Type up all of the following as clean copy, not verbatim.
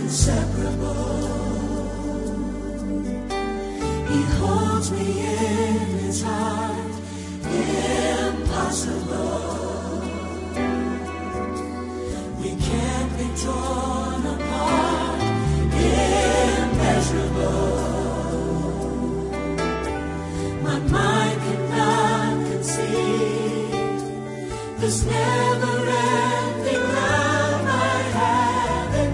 He holds me in his heart, impossible. We can't be torn apart, immeasurable. My mind cannot conceive this never-ending love I have in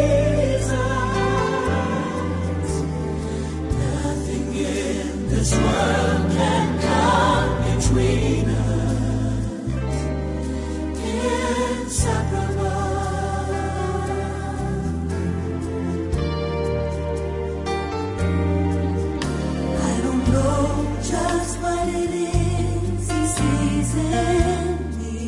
Jesus. Nothing in this world can come between us. Inseparable. I don't know just what it is he sees in me,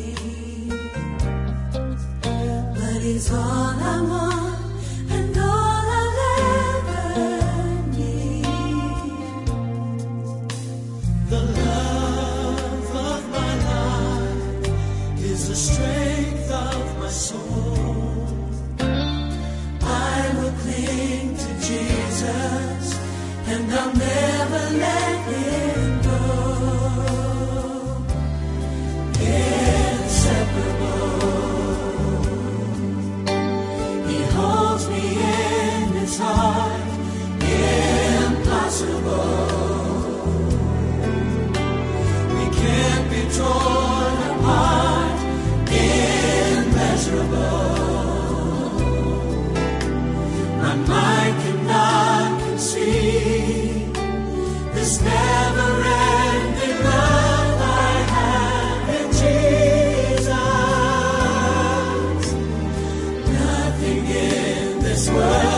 but he's all I want and all I'll ever need. The love of my life is the strength of my soul. I will cling to Jesus and I'll never let him go. Inseparable. He holds me in his heart, impossible. We can't be torn apart, immeasurable. My mind cannot conceive this never-ending love I have in Jesus. Nothing in this world